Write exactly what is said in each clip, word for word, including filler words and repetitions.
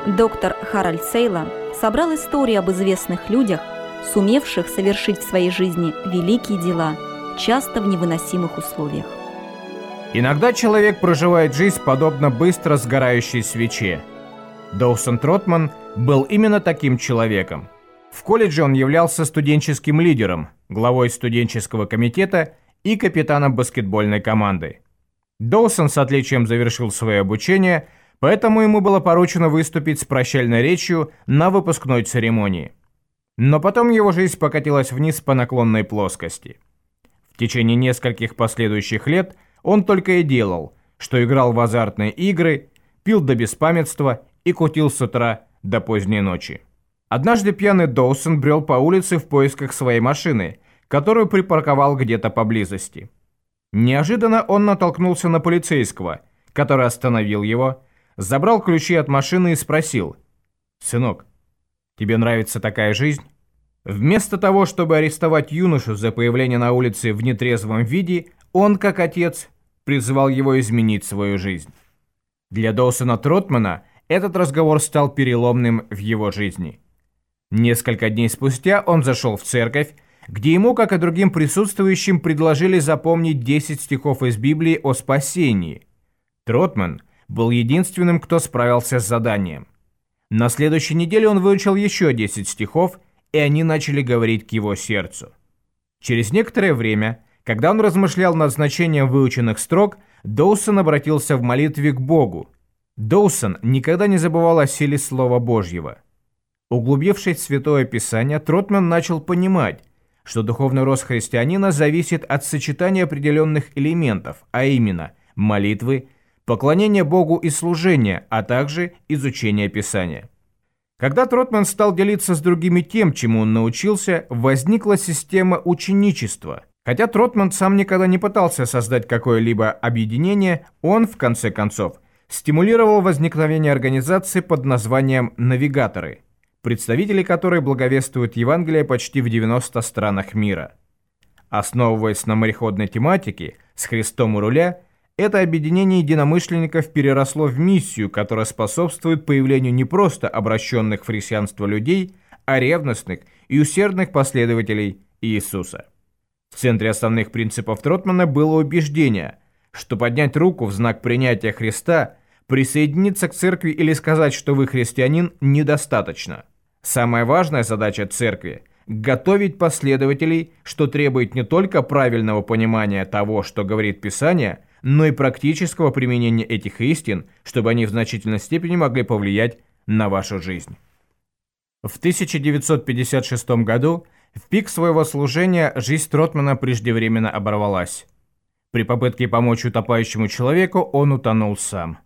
Доктор Харальд Сейла собрал истории об известных людях, сумевших совершить в своей жизни великие дела, часто в невыносимых условиях. Иногда человек проживает жизнь подобно быстро сгорающей свече. Доусон Тротман был именно таким человеком. В колледже он являлся студенческим лидером, главой студенческого комитета и капитаном баскетбольной команды. Доусон с отличием завершил свое обучение, поэтому ему было поручено выступить с прощальной речью на выпускной церемонии. Но потом его жизнь покатилась вниз по наклонной плоскости. В течение нескольких последующих лет он только и делал, что играл в азартные игры, пил до беспамятства и кутил с утра до поздней ночи. Однажды пьяный Доусон брел по улице в поисках своей машины, которую припарковал где-то поблизости. Неожиданно он натолкнулся на полицейского, который остановил его, забрал ключи от машины и спросил: «Сынок, тебе нравится такая жизнь?» Вместо того, чтобы арестовать юношу за появление на улице в нетрезвом виде, он, как отец, призывал его изменить свою жизнь. Для Доусона Тротмана этот разговор стал переломным в его жизни. Несколько дней спустя он зашел в церковь, где ему, как и другим присутствующим, предложили запомнить десять стихов из Библии о спасении. Тротман был единственным, кто справился с заданием. На следующей неделе он выучил еще десять стихов, и они начали говорить к его сердцу. Через некоторое время, когда он размышлял над значением выученных строк, Доусон обратился в молитве к Богу. Доусон никогда не забывал о силе Слова Божьего. Углубившись в Святое Писание, Тротман начал понимать, что духовный рост христианина зависит от сочетания определенных элементов, а именно молитвы, поклонения Богу и служения, а также изучения Писания. Когда Тротман стал делиться с другими тем, чему он научился, возникла система ученичества. Хотя Тротман сам никогда не пытался создать какое-либо объединение, он, в конце концов, стимулировал возникновение организации под названием «Навигаторы», представители которой благовествуют Евангелие почти в девяноста странах мира. Основываясь на мореходной тематике «С Христом у руля», это объединение единомышленников переросло в миссию, которая способствует появлению не просто обращенных в христианство людей, а ревностных и усердных последователей Иисуса. В центре основных принципов Тротмана было убеждение, что поднять руку в знак принятия Христа, присоединиться к церкви или сказать, что вы христианин, недостаточно. Самая важная задача церкви – готовить последователей, что требует не только правильного понимания того, что говорит Писание, но и практического применения этих истин, чтобы они в значительной степени могли повлиять на вашу жизнь. В тысяча девятьсот пятьдесят шестом году, в пик своего служения, жизнь Тротмана преждевременно оборвалась. При попытке помочь утопающему человеку он утонул сам.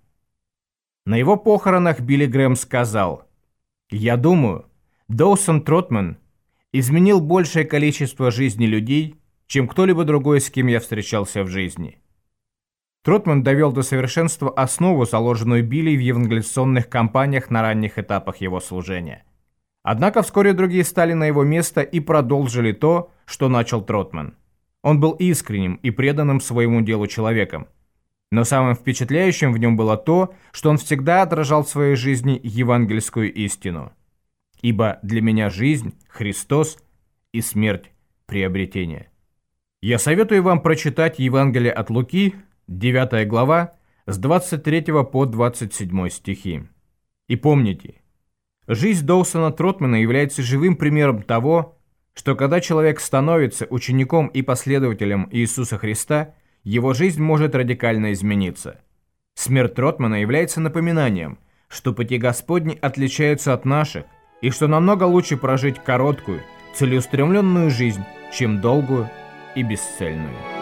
На его похоронах Билли Грэм сказал: «Я думаю, Доусон Тротман изменил большее количество жизней людей, чем кто-либо другой, с кем я встречался в жизни». Тротман довел до совершенства основу, заложенную Билли в евангелизационных кампаниях на ранних этапах его служения. Однако вскоре другие стали на его место и продолжили то, что начал Тротман. Он был искренним и преданным своему делу человеком. Но самым впечатляющим в нем было то, что он всегда отражал в своей жизни евангельскую истину. «Ибо для меня жизнь – Христос, и смерть – приобретение». Я советую вам прочитать Евангелие от Луки, девятая глава, с двадцать третьего по двадцать седьмой стихи. И помните, жизнь Доусона Тротмана является живым примером того, что когда человек становится учеником и последователем Иисуса Христа, его жизнь может радикально измениться. Смерть Тротмана является напоминанием, что пути Господни отличаются от наших, и что намного лучше прожить короткую, целеустремленную жизнь, чем долгую и бесцельную.